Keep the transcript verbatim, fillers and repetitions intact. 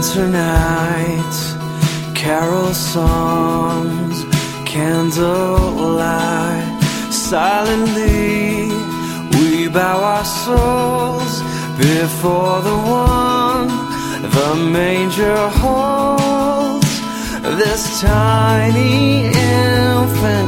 winter night, carol songs, candlelight. Silently we bow our souls before the one the manger holds. This tiny infant